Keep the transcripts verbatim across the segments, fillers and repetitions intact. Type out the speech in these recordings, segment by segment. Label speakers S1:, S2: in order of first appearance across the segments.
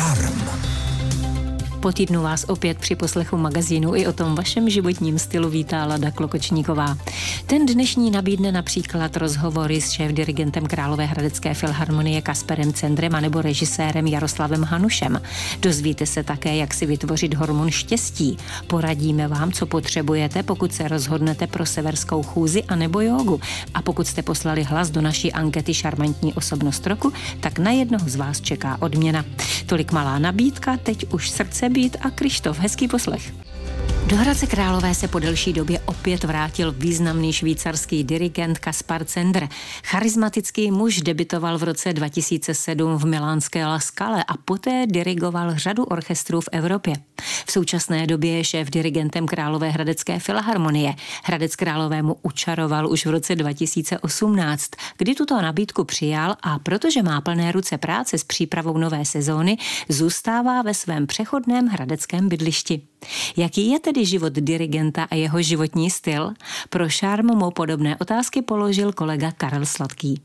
S1: Šarm.
S2: Po týdnu vás opět při poslechu magazínu i o tom vašem životním stylu vítá Lada Klokočníková. Ten dnešní nabídne například rozhovory s šéfdirigentem Královéhradecké filharmonie Kasperem Cendrem anebo režisérem Jaroslavem Hanušem. Dozvíte se také, jak si vytvořit hormon štěstí. Poradíme vám, co potřebujete, pokud se rozhodnete pro severskou chůzi anebo jógu. A pokud jste poslali hlas do naší ankety Šarmantní osobnost roku, tak na jednoho z vás čeká odměna. Tolik malá nabídka, teď už srdce být a Krištof, hezký poslech. Do Hradce Králové se po delší době opět vrátil významný švýcarský dirigent Kaspar Cendr. Charismatický muž debitoval v roce dva tisíce sedm v milánské La Scale a poté dirigoval řadu orchestrů v Evropě. V současné době je šéf dirigentem Královéhradecké filharmonie. Hradec Královému učaroval už v roce dva tisíce osmnáct, kdy tuto nabídku přijal a protože má plné ruce práce s přípravou nové sezóny, zůstává ve svém přechodném hradeckém bydlišti. Jaký je tedy život dirigenta a jeho životní styl? Pro Šarm mu podobné otázky položil kolega Karel Sladký.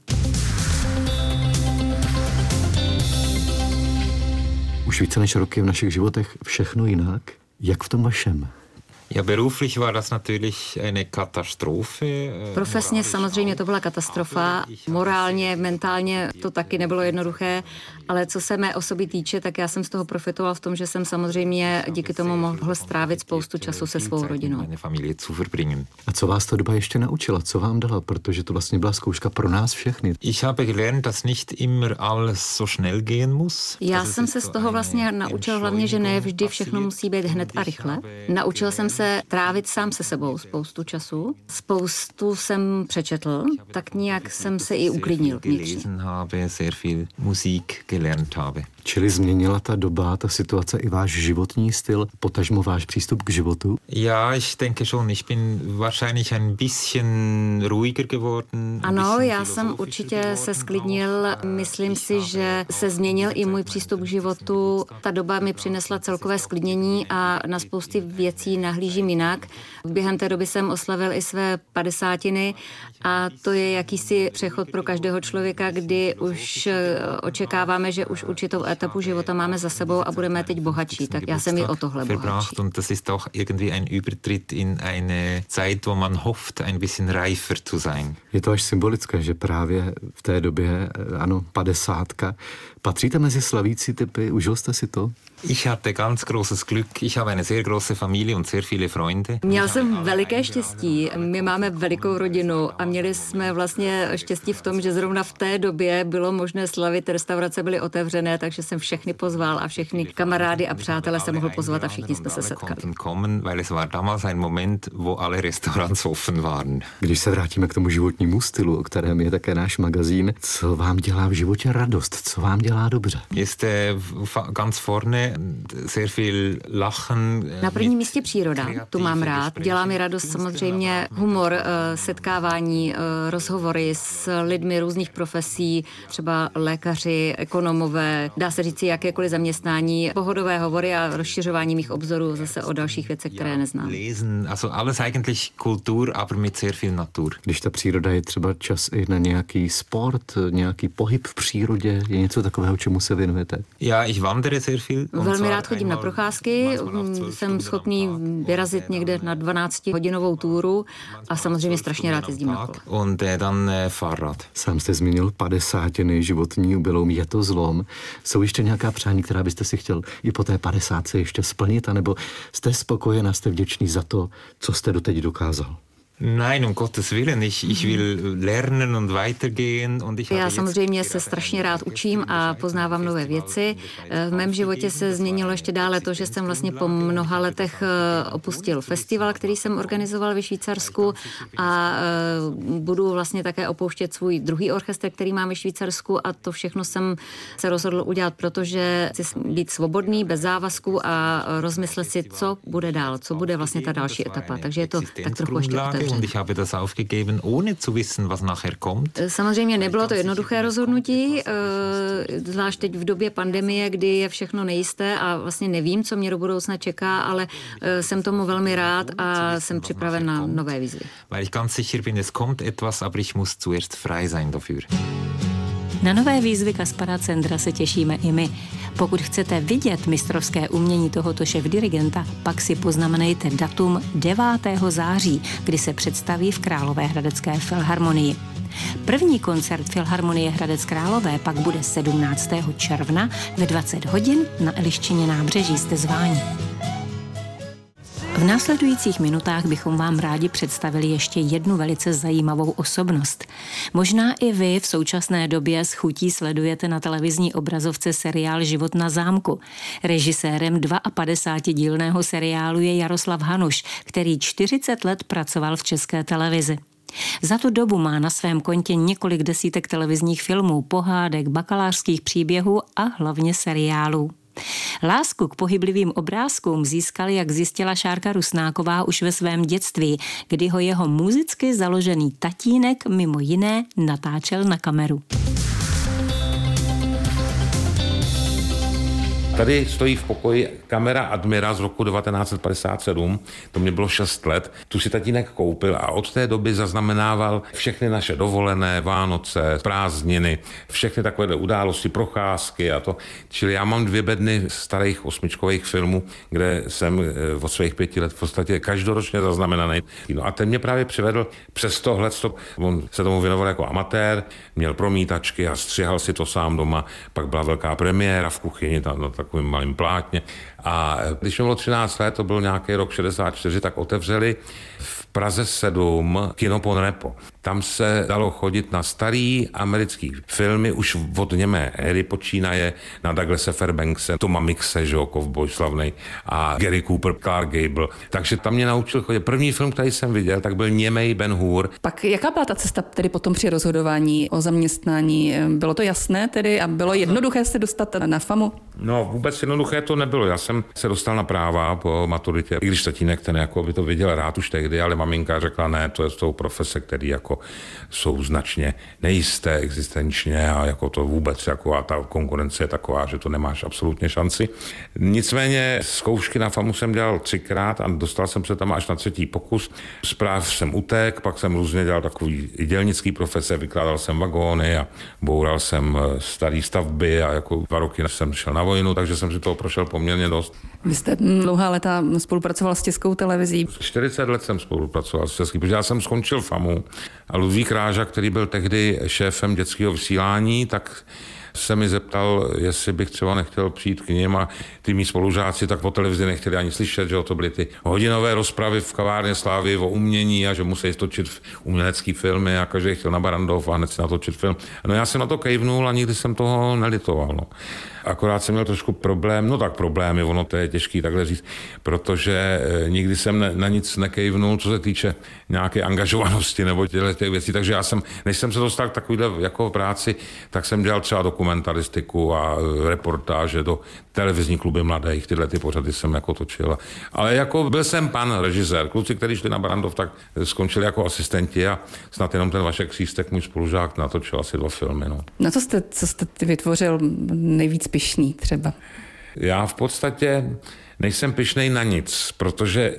S3: Už více než roky v našich životech všechno jinak. Jak v tom vašem?
S4: Ja, beruflich war das natürlich eine Katastrophe.
S5: Profesně samozřejmě to byla katastrofa, morálně, mentálně to taky nebylo jednoduché, ale co se mé osoby týče, tak já jsem z toho profitoval v tom, že jsem samozřejmě díky tomu mohl strávit spoustu času se svou rodinou.
S3: A co vás ta doba ještě naučila? Co vám dala? Protože to vlastně byla zkouška pro nás všechny.
S4: Ich habe gelernt, dass nicht immer alles so schnell gehen muss.
S5: Já jsem se z toho vlastně naučil hlavně, že ne vždy všechno musí být hned a rychle. Naučil jsem se se trávit sám se sebou spoustu času. Spoustu jsem přečetl, tak nějak jsem se i uklidnil vnitřně.
S3: Čili změnila ta doba, ta situace i váš životní styl, potažmo váš přístup k životu?
S4: Ja, ich denke schon. Ich bin wahrscheinlich ein bisschen ruhiger geworden.
S5: Ano, já jsem určitě se sklidnil. Myslím si, že se změnil i můj přístup k životu. Ta doba mi přinesla celkové sklidnění a na spousty věcí nahlížím jinak. Během té doby jsem oslavil i své padesátiny a to je jakýsi přechod pro každého člověka, kdy už očekáváme, že už určitou etapu života máme za sebou a budeme teď bohatší. Tak já jsem i o tohle bohatší.
S4: Und das ist auch irgendwie ein Übertritt in eine Zeit, wo man hofft, ein bisschen reifer zu sein.
S3: Je to až symbolické, že právě v té době, ano, padesátka, patříte mezi slavící typy, užil jste si to?
S4: Ich hatte ganz großes Glück. Ich habe eine sehr große Familie und sehr viele Freunde.
S5: Měl jsem veliké štěstí. My máme velikou rodinu a měli jsme vlastně štěstí v tom, že zrovna v té době bylo možné slavit, restaurace byly otevřené, takže jsem všechny pozval a všechny kamarády a přátele se mohl pozvat a všichni jsme se setkali.
S4: Kommen, weil es war damals ein Moment, wo alle Restaurants offen waren.
S3: Když se vrátíme k tomu životnímu stylu, o kterém je také náš magazín, co vám dělá v životě radost? Co vám dělá dobře?
S4: Jste ganz vorne. Sehr viel lachen.
S5: Na prvním místě příroda, tu mám rád. Dělá mi radost samozřejmě humor, setkávání, rozhovory s lidmi různých profesí, třeba lékaři, ekonomové, dá se říct jakékoliv zaměstnání, pohodové hovory a rozšiřování mých obzorů zase o dalších věcech, které neznám.
S4: Also alles eigentlich Kultur, aber mit sehr viel Natur.
S3: Když ta příroda je třeba čas i na nějaký sport, nějaký pohyb v přírodě, je něco takového, čemu se věnujete?
S4: Ja, ich wandere sehr viel.
S5: Velmi rád chodím na procházky, jsem schopný vyrazit někde na dvanáctihodinovou túru a samozřejmě strašně rád jezdím na kole.
S4: Und dann Fahrrad.
S3: Sám jste zmínil padesátiny, životní jubileum, je to zlom. Jsou ještě nějaká přání, která byste si chtěl i po té padesátce ještě splnit, anebo jste spokojen a jste vděčný za to, co jste doteď dokázal?
S4: Nein, um Gottes Willen, ich, ich will lernen und weitergehen. Und ich
S5: Já samozřejmě se strašně rád učím a poznávám nové věci. V mém životě se změnilo ještě dále to, že jsem vlastně po mnoha letech opustil festival, který jsem organizoval ve Švýcarsku a budu vlastně také opouštět svůj druhý orchestr, který mám ve Švýcarsku a to všechno jsem se rozhodl udělat, protože chci být svobodný, bez závazku a rozmyslet si, co bude dál, co bude vlastně ta další etapa. Takže je to tak trochu ještě otevřené.
S4: Und ich habe das aufgegeben, ohne zu wissen, was nachher kommt.
S5: Samozřejmě nebylo to jednoduché rozhodnutí, zvlášť teď v době pandemie, kdy je všechno nejisté a vlastně nevím, co mě do budoucna čeká, ale jsem tomu velmi rád a jsem připraven na nové výzvy.
S4: Weil ich ganz sicher bin, es kommt etwas, aber ich muss zuerst frei sein dafür.
S2: Na nové výzvy Kaspara Cendra se těšíme i my. Pokud chcete vidět mistrovské umění tohoto šéfdirigenta, pak si poznamenejte datum devátého září, kdy se představí v Královéhradecké filharmonii. První koncert Filharmonie Hradec Králové pak bude sedmnáctého června ve dvacet hodin na Eliščině nábřeží. Jste zváni. V následujících minutách bychom vám rádi představili ještě jednu velice zajímavou osobnost. Možná i vy v současné době s chutí sledujete na televizní obrazovce seriál Život na zámku. Režisérem padesátidílného seriálu je Jaroslav Hanuš, který čtyřicet let pracoval v České televizi. Za tu dobu má na svém kontě několik desítek televizních filmů, pohádek, bakalářských příběhů a hlavně seriálů. Lásku k pohyblivým obrázkům získal, jak zjistila Šárka Rusnáková, už ve svém dětství, kdy ho jeho muzicky založený tatínek mimo jiné natáčel na kameru.
S1: Tady stojí v pokoji kamera Admira z roku devatenáct set padesát sedm, to mě bylo šest let, tu si tatínek koupil a od té doby zaznamenával všechny naše dovolené, Vánoce, prázdniny, všechny takové události, procházky a to. Čili já mám dvě bedny starých osmičkových filmů, kde jsem od svých pěti let v podstatě každoročně zaznamenaný. No a ten mě právě přivedl přes tohle, on se tomu věnoval jako amatér, měl promítačky a střihal si to sám doma, pak byla velká premiéra v kuchyni, ta, no, takovým malým plátně. A když mi bylo třináct let, to byl nějaký rok šedesát čtyři, tak otevřeli v Praze sedm kino Pon Repo. Tam se dalo chodit na starý americký filmy, už od němé éry počínaje, na Douglase Fairbankse, Toma Mixe, že jo, kovboj slavnej, a Gary Cooper, Clark Gable. Takže tam mě naučil chodit. První film, který jsem viděl, tak byl Němej Ben Hur.
S6: Pak jaká byla ta cesta tedy potom při rozhodování o zaměstnání? Bylo to jasné tedy a bylo jednoduché se dostat na FAMu?
S1: No, vůbec jednoduché to nebylo. Já jsem se dostal na práva po maturitě, i když tatínek ten jako by to viděl rád už tehdy, ale maminka řekla ne, to je z toho profese, který jako jsou značně nejisté existenčně a jako to vůbec jako a ta konkurence je taková, že to nemáš absolutně šanci. Nicméně zkoušky na FAMu jsem dělal třikrát a dostal jsem se tam až na třetí pokus. Zpráv jsem utek, pak jsem různě dělal takový dělnický profese, vykládal jsem vagóny a boural jsem starý stavby a jako dva roky jsem šel na vojnu, takže jsem si toho prošel poměrně dost.
S6: Vy jste dlouhá léta spolupracoval s Českou televizí.
S1: čtyřicet let jsem spolupracoval s Českou, protože já jsem skončil FAMu a Ludvík Ráža, který byl tehdy šéfem dětského vysílání, tak se mi zeptal, jestli bych třeba nechtěl přijít k nim a ty mý spolužáci tak po televizi nechtěli ani slyšet, že to byly ty hodinové rozpravy v kavárně Slávy o umění a že musí točit umělecký filmy a každý chtěl na Barandov a hned si natočit film. No já jsem na to kejvnul a nikdy jsem toho nelitoval. No. Akorát jsem měl trošku problém, no tak problémy, ono to je těžký takhle říct, protože nikdy jsem ne, na nic nekejvnul, co se týče nějaké angažovanosti nebo těch věcí, takže já jsem, než jsem se dostal k takovýhle jako práci, tak jsem dělal třeba dokumentaristiku a reportáže do televizní kluby mladých, tyhle ty pořady jsem jako točil. Ale jako byl jsem pan režisér, kluci, kteří šli na Barandov, tak skončili jako asistenti a snad jenom ten Vašek Křístek, můj spolužák, natočil asi dva filmy. No.
S6: Na co jste, co jste vytvořil nejvíc pyšný třeba?
S1: Já v podstatě nejsem pyšnej na nic, protože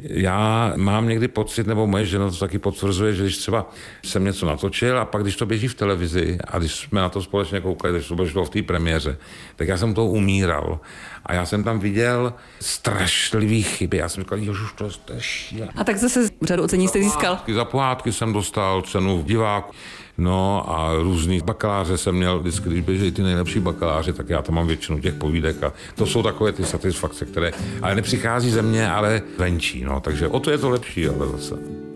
S1: já mám někdy pocit, nebo moje žena to taky potvrzuje, že když třeba jsem něco natočil a pak když to běží v televizi a když jsme na to společně koukali, když to běželo v té premiéře, tak já jsem toho umíral. A já jsem tam viděl strašlivý chyby. Já jsem říkal, ježuš, to je šílené.
S6: A tak zase řadu ocení jste získal.
S1: Za pohádky jsem dostal cenu v diváku. No a různý bakaláře jsem měl, vždycky, když běželi ty nejlepší bakaláře, tak já tam mám většinu těch povídek a to jsou takové ty satisfakce, které ale nepřichází ze mě, ale venčí, no, takže o to je to lepší, ale zase.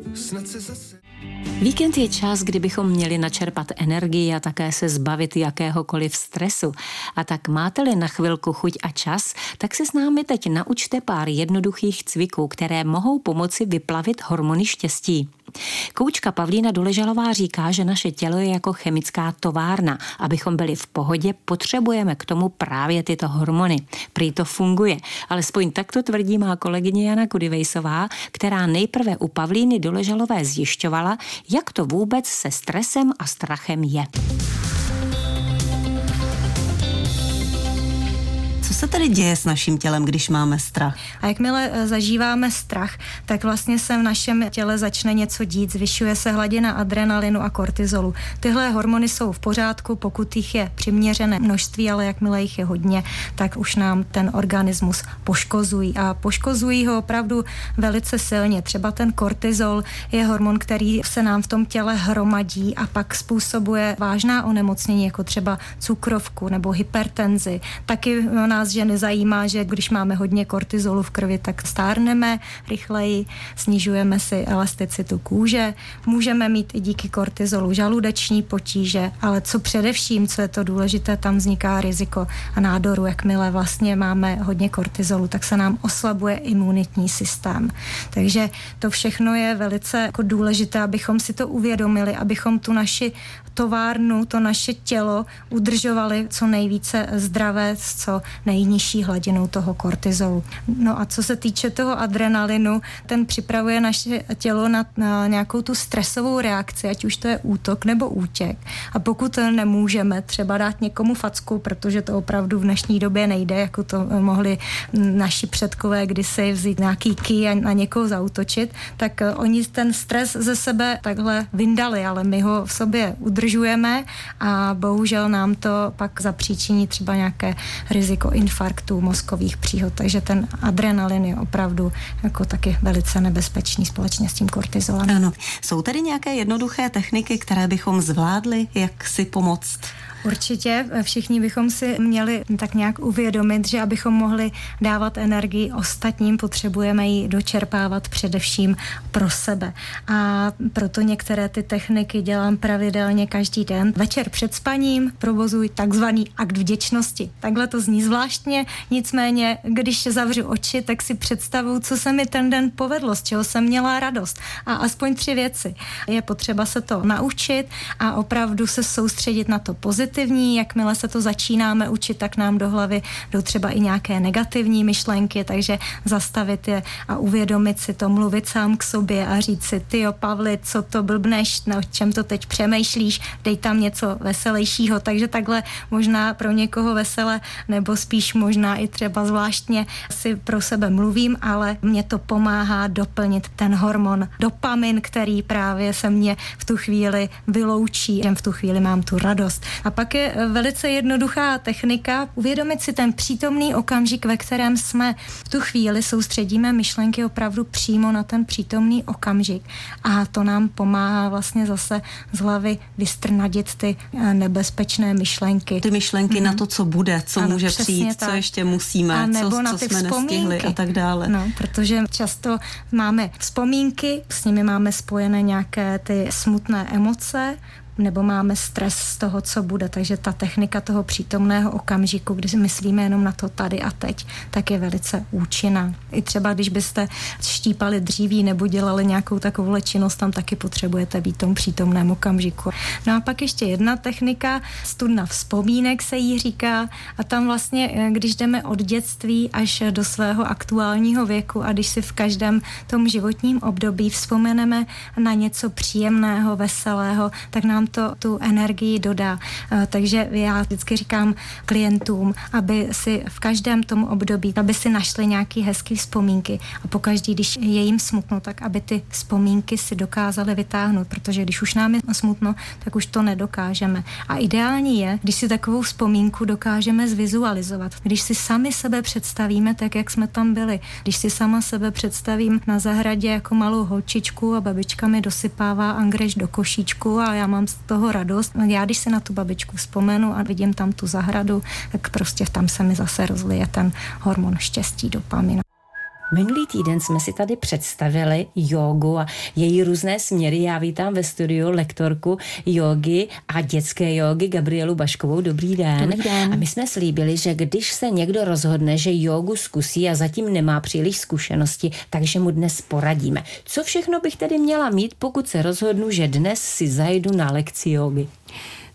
S2: Víkend je čas, kdy bychom měli načerpat energii a také se zbavit jakéhokoliv stresu. A tak máte-li na chvilku chuť a čas, tak se s námi teď naučte pár jednoduchých cviků, které mohou pomoci vyplavit hormony štěstí. Koučka Pavlína Doležalová říká, že naše tělo je jako chemická továrna. Abychom byli v pohodě, potřebujeme k tomu právě tyto hormony. Prý to funguje. Alespoň tak to tvrdí má kolegyně Jana Kudivejsová, která nejprve u Pavlíny Doležalové zjišťovala, jak to vůbec se stresem a strachem je. Co
S7: se tedy děje s naším tělem, když máme strach?
S8: A jakmile zažíváme strach, tak vlastně se v našem těle začne něco dít, zvyšuje se hladina adrenalinu a kortizolu. Tyhle hormony jsou v pořádku, pokud jich je přiměřené množství, ale jakmile jich je hodně, tak už nám ten organismus poškozují. A poškozují ho opravdu velice silně. Třeba ten kortizol je hormon, který se nám v tom těle hromadí a pak způsobuje vážná onemocnění, jako třeba cukrovku nebo hypertenzi. Taky nás ženy zajímá, že když máme hodně kortizolu v krvi, tak stárneme rychleji, snižujeme si elasticitu kůže, můžeme mít i díky kortizolu žaludeční potíže, ale co především, co je to důležité, tam vzniká riziko a nádoru. Jakmile vlastně máme hodně kortizolu, tak se nám oslabuje imunitní systém. Takže to všechno je velice jako důležité, abychom si to uvědomili, abychom tu naši továrnu, to naše tělo udržovali co nejvíce zdravé s co nejnižší hladinou toho kortizolu. No a co se týče toho adrenalinu, ten připravuje naše tělo na, na nějakou tu stresovou reakci, ať už to je útok nebo útěk. A pokud nemůžeme třeba dát někomu facku, protože to opravdu v dnešní době nejde, jako to mohli naši předkové kdysi vzít nějaký ký a na někoho zaútočit, tak oni ten stres ze sebe takhle vyndali, ale my ho v sobě udržujeme a bohužel nám to pak zapříčiní třeba nějaké riziko infarktů, mozkových příhod, takže ten adrenalin je opravdu jako taky velice nebezpečný společně s tím kortizolem.
S7: Ano. Jsou tedy nějaké jednoduché techniky, které bychom zvládli, jak si pomoct?
S8: Určitě všichni bychom si měli tak nějak uvědomit, že abychom mohli dávat energii ostatním, potřebujeme ji dočerpávat především pro sebe. A proto některé ty techniky dělám pravidelně každý den. Večer před spaním provozuji takzvaný akt vděčnosti. Takhle to zní zvláštně, nicméně, když zavřu oči, tak si představuju, co se mi ten den povedlo, z čeho jsem měla radost. A aspoň tři věci. Je potřeba se to naučit a opravdu se soustředit na to pozitivní. Jakmile se to začínáme učit, tak nám do hlavy jdou třeba i nějaké negativní myšlenky, takže zastavit je a uvědomit si to, mluvit sám k sobě a říct si, tyjo Pavli, co to blbneš, o čem to teď přemýšlíš, dej tam něco veselějšího, takže takhle možná pro někoho veselé, nebo spíš možná i třeba zvláštně si pro sebe mluvím, ale mě to pomáhá doplnit ten hormon dopamin, který právě se mě v tu chvíli vyloučí, že v tu chvíli mám tu radost. A pak je velice jednoduchá technika uvědomit si ten přítomný okamžik, ve kterém jsme v tu chvíli, soustředíme myšlenky opravdu přímo na ten přítomný okamžik a to nám pomáhá vlastně zase z hlavy vystrnadit ty nebezpečné myšlenky.
S7: Ty myšlenky mm. na to, co bude, co ano, může přijít, tak. Co ještě musíme, a nebo co,
S8: na
S7: co
S8: ty
S7: jsme nestihli a tak dále.
S8: No, protože často máme vzpomínky, s nimi máme spojené nějaké ty smutné emoce, nebo máme stres z toho, co bude. Takže ta technika toho přítomného okamžiku, kdy myslíme jenom na to tady a teď, tak je velice účinná. I třeba, když byste štípali dříví nebo dělali nějakou takovou činnost, tam taky potřebujete být v tom přítomném okamžiku. No a pak ještě jedna technika, studna vzpomínek se jí říká, a tam vlastně, když jdeme od dětství až do svého aktuálního věku a když si v každém tom životním období vzpomeneme na něco příjemného, veselého, tak nám to tu energii dodá. Takže já vždycky říkám klientům, aby si v každém tom období, aby si našli nějaký hezký vzpomínky a pokaždý, když je jim smutno, tak aby ty vzpomínky si dokázali vytáhnout, protože když už nám je smutno, tak už to nedokážeme. A ideální je, když si takovou vzpomínku dokážeme zvizualizovat. Když si sami sebe představíme tak, jak jsme tam byli. Když si sama sebe představím na zahradě jako malou holčičku a babička mi dosypává angreš do košíčku a já mám z toho radost. Já když si na tu babičku vzpomenu a vidím tam tu zahradu, tak prostě tam se mi zase rozlije ten hormon štěstí, dopamin.
S2: Minulý týden jsme si tady představili jógu a její různé směry. Já vítám ve studiu lektorku jógy a dětské jógy Gabrielu Baškovou. Dobrý den.
S5: Dobrý den.
S2: A my jsme slíbili, že když se někdo rozhodne, že jógu zkusí a zatím nemá příliš zkušenosti, takže mu dnes poradíme. Co všechno bych tedy měla mít, pokud se rozhodnu, že dnes si zajdu na lekci jógy?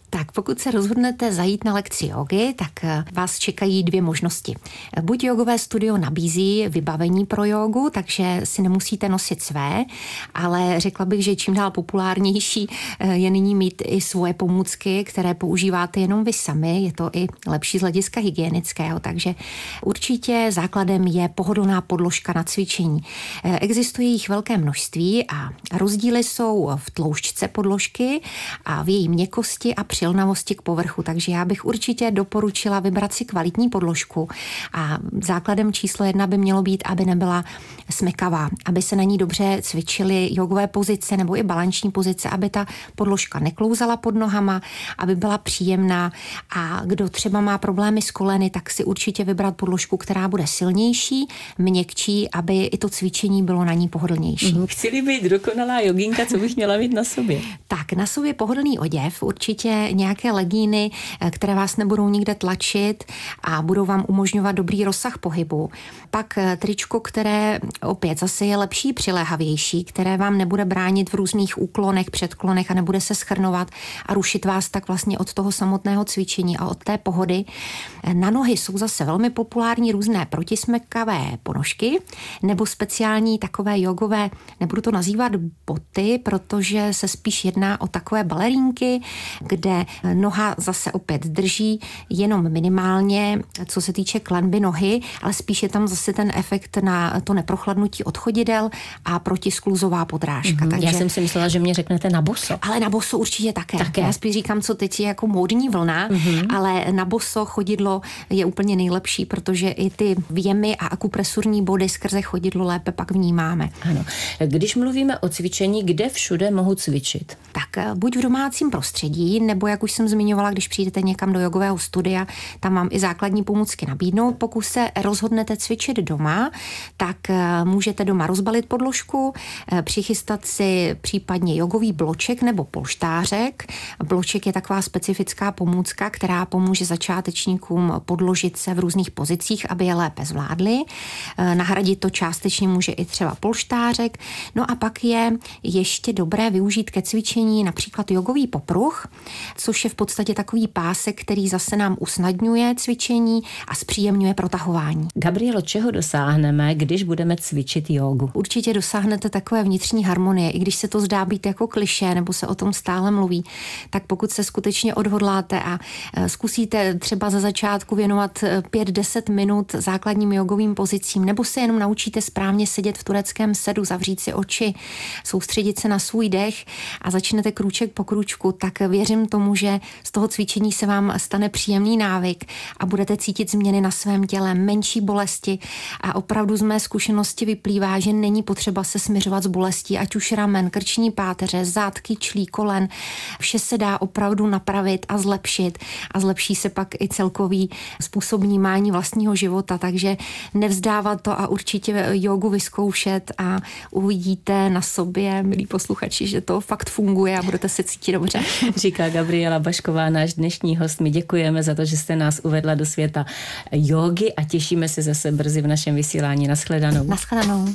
S2: Tak pokud se rozhodnete zajít na lekci jogy, tak vás čekají dvě možnosti. Buď jogové studio nabízí vybavení pro jogu, takže si nemusíte nosit své, ale řekla bych, že čím dál populárnější je nyní mít i svoje pomůcky, které používáte jenom vy sami. Je to i lepší z hlediska hygienického, takže určitě základem je pohodlná podložka na cvičení. Existuje jich velké množství a rozdíly jsou v tloušťce podložky a v její měkkosti a přilnavosti k povrchu, takže já bych určitě doporučila vybrat si kvalitní podložku a základem číslo jedna by mělo být, aby nebyla smykavá, aby se na ní dobře cvičily jogové pozice nebo i balanční pozice, aby ta podložka neklouzala pod nohama, aby byla příjemná a kdo třeba má problémy s koleny, tak si určitě vybrat podložku, která bude silnější, měkčí, aby i to cvičení bylo na ní pohodlnější.
S6: Mm-hmm. Chci-li být dokonalá joginka, co bych měla mít na sobě?
S2: Tak, na sobě pohodlný oděv, určitě nějaké legíny, které vás nebudou nikde tlačit a budou vám umožňovat dobrý rozsah pohybu. Pak tričko, které opět zase je lepší, přiléhavější, které vám nebude bránit v různých úklonech, předklonech a nebude se schrnovat a rušit vás tak vlastně od toho samotného cvičení a od té pohody. Na nohy jsou zase velmi populární různé protismykavé ponožky nebo speciální takové jogové, nebudu to nazývat boty, protože se spíš jedná o takové balerínky, kde noha zase opět drží jenom minimálně, co se týče klenby nohy, ale spíš je tam zase ten efekt na to neprochladnutí od chodidel a protiskluzová podrážka.
S6: Mm-hmm.
S2: Takže...
S6: Já jsem si myslela, že mě řeknete na boso.
S2: Ale na boso určitě také.
S6: také.
S2: Já spíš říkám, co teď je jako módní vlna, mm-hmm. ale na boso chodidlo je úplně nejlepší, protože i ty věmy a akupresurní body skrze chodidlo lépe pak vnímáme.
S6: Ano. Když mluvíme o cvičení, kde všude mohu cvičit?
S2: Tak buď v domácím prostředí, nebo jak už jsem zmiňovala, když přijdete někam do jogového studia, tam mám i základní pomůcky nabídnout. Pokud se rozhodnete cvičit doma, tak můžete doma rozbalit podložku, přichystat si případně jogový bloček nebo polštářek. Bloček je taková specifická pomůcka, která pomůže začátečníkům podložit se v různých pozicích, aby je lépe zvládli. Nahradit to částečně může i třeba polštářek. No a pak je ještě dobré využít ke cvičení například jogový popruh, což je v podstatě takový pásek, který zase nám usnadňuje cvičení a zpříjemňuje protahování.
S6: Gabrielo, čeho dosáhneme, když budeme cvičit jogu?
S2: Určitě dosáhnete takové vnitřní harmonie, i když se to zdá být jako klišé, nebo se o tom stále mluví, tak pokud se skutečně odhodláte a zkusíte třeba za začátku věnovat pět deset minut základním jogovým pozicím, nebo se jenom naučíte správně sedět v tureckém sedu, zavřít si oči, soustředit se na svůj dech a začnete krůček po krůčku, tak věřím tomu, že z toho cvičení se vám stane příjemný návyk a budete cítit změny na svém těle, menší bolesti a opravdu z mé zkušenosti vyplývá, že není potřeba se smiřovat s bolestí, ať už ramen, krční páteře, zad, kyčlí, kolen. Vše se dá opravdu napravit a zlepšit a zlepší se pak i celkový způsob vnímání vlastního života, takže nevzdávat to a určitě jogu vyzkoušet a uvidíte na sobě, milí posluchači, že to fakt funguje a budete se cítit dobře.
S6: Říká Gabriela Bašková, náš dnešní host. My děkujeme za to, že jste nás uvedla do světa jógy a těšíme se zase brzy v našem vysílání. Naschledanou.
S2: Naschledanou.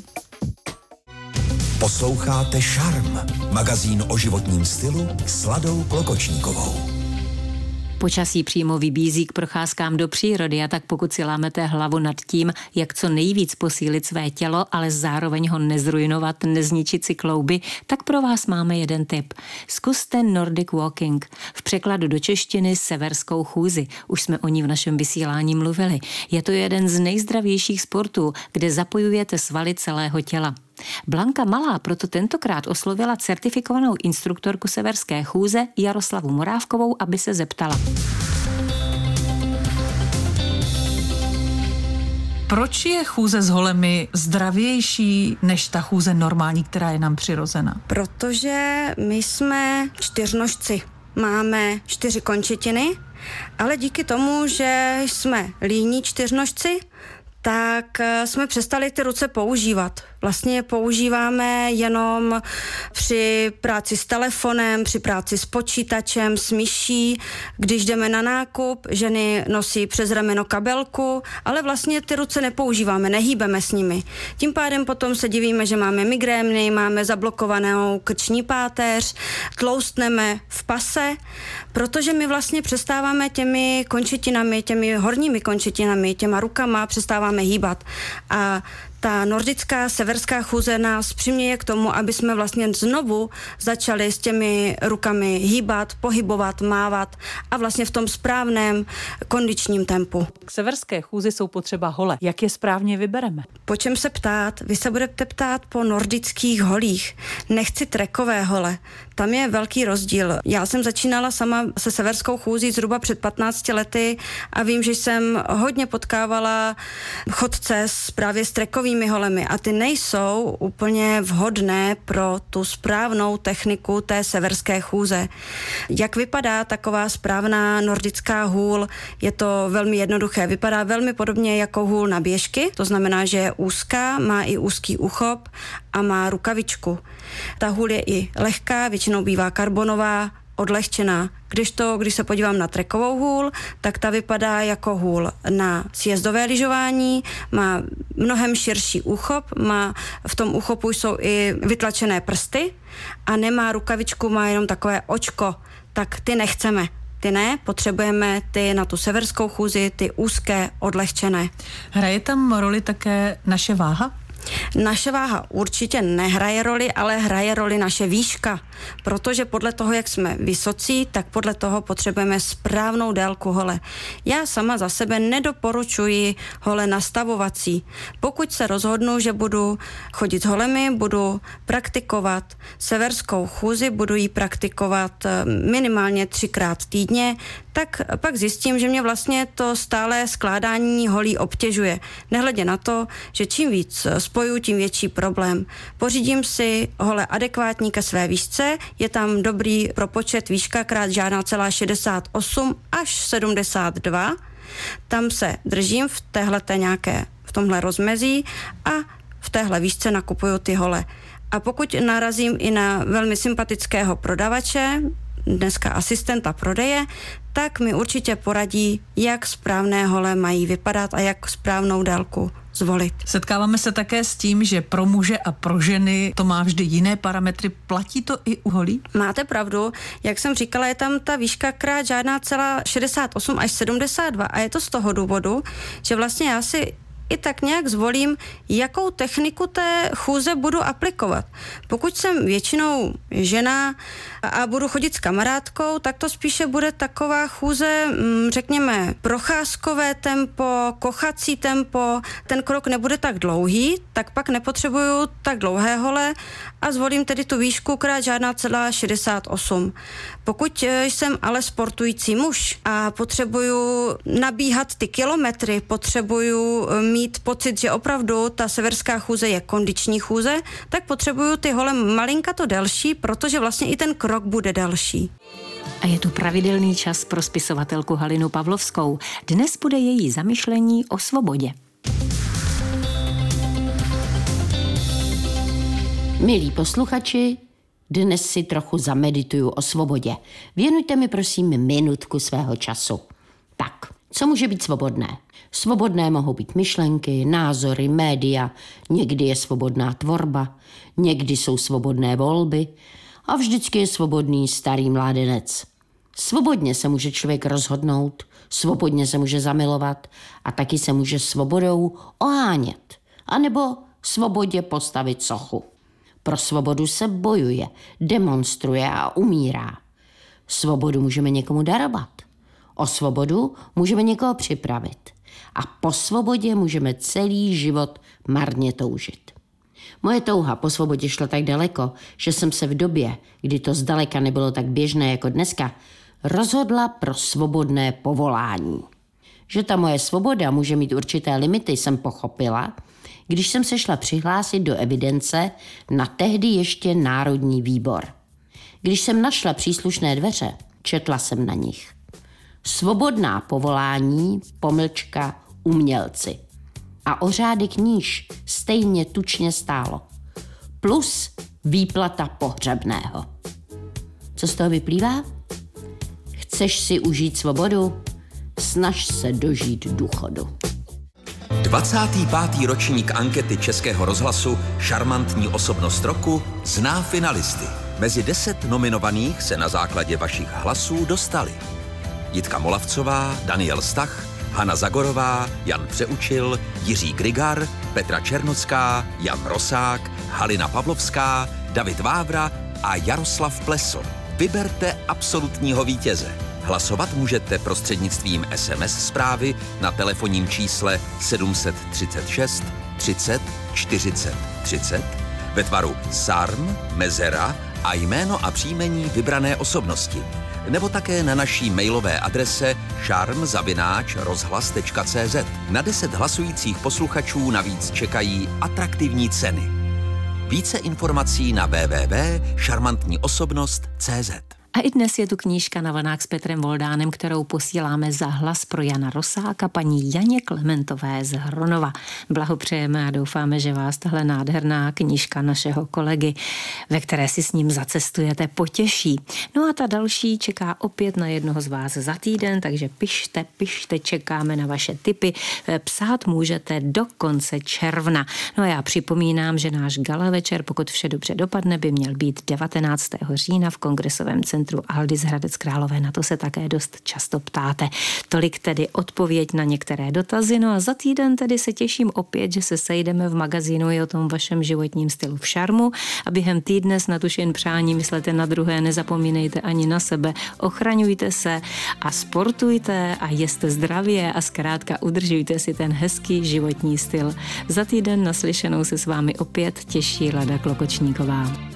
S9: Posloucháte Šarm, magazín o životním stylu s Ladou Klokočníkovou.
S2: Počasí přímo vybízí k procházkám do přírody a tak pokud si lámete hlavu nad tím, jak co nejvíc posílit své tělo, ale zároveň ho nezrujnovat, nezničit si klouby, tak pro vás máme jeden tip. Zkuste Nordic Walking. V překladu do češtiny severskou chůzi. Už jsme o ní v našem vysílání mluvili. Je to jeden z nejzdravějších sportů, kde zapojujete svaly celého těla. Blanka Malá proto tentokrát oslovila certifikovanou instruktorku severské chůze Jaroslavu Morávkovou, aby se zeptala.
S10: Proč je chůze s holemi zdravější než ta chůze normální, která je nám přirozená?
S11: Protože my jsme čtyřnožci. Máme čtyři končetiny, ale díky tomu, že jsme líní čtyřnožci, tak jsme přestali ty ruce používat. Vlastně je používáme jenom při práci s telefonem, při práci s počítačem, s myší, když jdeme na nákup, ženy nosí přes rameno kabelku, ale vlastně ty ruce nepoužíváme, nehýbeme s nimi. Tím pádem potom se divíme, že máme migrény, máme zablokovanou krční páteř, tloustneme v pase, protože my vlastně přestáváme těmi končetinami, těmi horními končetinami, těma rukama přestáváme hýbat. A ta nordická severská chůze nás přiměje k tomu, aby jsme vlastně znovu začali s těmi rukami hýbat, pohybovat, mávat a vlastně v tom správném kondičním tempu.
S10: K severské chůzi jsou potřeba hole. Jak je správně vybereme?
S11: Po čem se ptát? Vy se budete ptát po nordických holích. Nechci trekové hole. Tam je velký rozdíl. Já jsem začínala sama se severskou chůzí zhruba před patnácti lety a vím, že jsem hodně potkávala chodce s právě s trekovými holemi a ty nejsou úplně vhodné pro tu správnou techniku té severské chůze. Jak vypadá taková správná nordická hůl? Je to velmi jednoduché. Vypadá velmi podobně jako hůl na běžky, to znamená, že je úzká, má i úzký uchop a má rukavičku. Ta hůl je i lehká, většinou bývá karbonová, odlehčená. Když to, když se podívám na trekovou hůl, tak ta vypadá jako hůl na sjezdové lyžování, má mnohem širší úchop, má, v tom úchopu jsou i vytlačené prsty a nemá rukavičku, má jenom takové očko, tak ty nechceme. Ty ne, potřebujeme ty na tu severskou chůzi, ty úzké, odlehčené.
S10: Hraje tam roli také naše váha?
S11: Naše váha určitě nehraje roli, ale hraje roli naše výška, protože podle toho, jak jsme vysocí, tak podle toho potřebujeme správnou délku hole. Já sama za sebe nedoporučuji hole nastavovací. Pokud se rozhodnu, že budu chodit s holemi, budu praktikovat severskou chůzi, budu ji praktikovat minimálně třikrát týdně, tak pak zjistím, že mě vlastně to stále skládání holí obtěžuje. Nehledě na to, že čím víc spoju, tím větší problém. Pořídím si hole adekvátní ke své výšce, je tam dobrý propočet výška krát žádná celá šedesát osm až sedmdesát dva. Tam se držím v téhleté nějaké, v tomhle rozmezí a v téhle výšce nakupuju ty hole. A pokud narazím i na velmi sympatického prodavače, dneska asistenta prodeje, tak mi určitě poradí, jak správné hole mají vypadat a jak správnou délku zvolit.
S10: Setkáváme se také s tím, že pro muže a pro ženy to má vždy jiné parametry. Platí to i u holí?
S11: Máte pravdu. Jak jsem říkala, je tam ta výška krát žádná celá šedesát osm až sedmdesát dva a je to z toho důvodu, že vlastně já si i tak nějak zvolím, jakou techniku té chůze budu aplikovat. Pokud jsem většinou žena a budu chodit s kamarádkou, tak to spíše bude taková chůze, řekněme, procházkové tempo, kochací tempo, ten krok nebude tak dlouhý, tak pak nepotřebuju tak dlouhé hole a zvolím tedy tu výšku krát žádná celá šedesát osm. Pokud jsem ale sportující muž a potřebuju nabíhat ty kilometry, potřebuju mít pocit, že opravdu ta severská chůze je kondiční chůze, tak potřebuju ty hole malinkato delší, protože vlastně i ten krok bude delší.
S2: A je tu pravidelný čas pro spisovatelku Halinu Pavlovskou. Dnes bude její zamyšlení o svobodě.
S12: Milí posluchači, dnes si trochu zamedituju o svobodě. Věnujte mi prosím minutku svého času. Tak, co může být svobodné? Svobodné mohou být myšlenky, názory, média, někdy je svobodná tvorba, někdy jsou svobodné volby a vždycky je svobodný starý mládenec. Svobodně se může člověk rozhodnout, svobodně se může zamilovat a taky se může svobodou ohánět, anebo svobodě postavit sochu. Pro svobodu se bojuje, demonstruje a umírá. Svobodu můžeme někomu darovat. O svobodu můžeme někoho připravit. A po svobodě můžeme celý život marně toužit. Moje touha po svobodě šla tak daleko, že jsem se v době, kdy to zdaleka nebylo tak běžné jako dneska, rozhodla pro svobodné povolání. Že ta moje svoboda může mít určité limity, jsem pochopila, když jsem se šla přihlásit do evidence na tehdy ještě Národní výbor. Když jsem našla příslušné dveře, četla jsem na nich. Svobodná povolání, pomlčka, umělci. a o řádek níž stejně tučně stálo. Plus výplata pohřebného. Co z toho vyplývá? Chceš si užít svobodu? Snaž se dožít důchodu.
S13: dvacátý pátý ročník ankety Českého rozhlasu Šarmantní osobnost roku zná finalisty. Mezi deset nominovaných se na základě vašich hlasů dostali Jitka Molavcová, Daniel Stach, Hana Zagorová, Jan Přeučil, Jiří Grigar, Petra Černocká, Jan Rosák, Halina Pavlovská, David Vávra a Jaroslav Pleso. Vyberte absolutního vítěze. Hlasovat můžete prostřednictvím es em es zprávy na telefonním čísle sedm set třicet šest třicet čtyřicet třicet ve tvaru sarm, mezera a jméno a příjmení vybrané osobnosti. Nebo také na naší mailové adrese šarm zavináč rozhlas tečka cé zet. Na deset hlasujících posluchačů navíc čekají atraktivní ceny. Více informací na w w w tečka šarmantní osobnost tečka cé zet.
S2: A i dnes je tu knížka Na vlnách s Petrem Voldánem, kterou posíláme za hlas pro Jana Rosáka paní Janě Klementové z Hronova. Blahopřejeme a doufáme, že vás tahle nádherná knížka našeho kolegy, ve které si s ním zacestujete, potěší. No a ta další čeká opět na jednoho z vás za týden, takže pište, pište, čekáme na vaše tipy. Psát můžete do konce června. No a já připomínám, že náš gala večer, pokud vše dobře dopadne, by měl být devatenáctého října v Kongresovém centru Aldis Hradec Králové, na to se také dost často ptáte. Tolik tedy odpověď na některé dotazy, no a za týden tedy se těším opět, že se sejdeme v magazínu i o tom vašem životním stylu v šarmu a během týdne snad už jen přání myslete na druhé, nezapomínejte ani na sebe, ochraňujte se a sportujte a jeste zdravě a zkrátka udržujte si ten hezký životní styl. Za týden naslyšenou se s vámi opět těší Lada Klokočníková.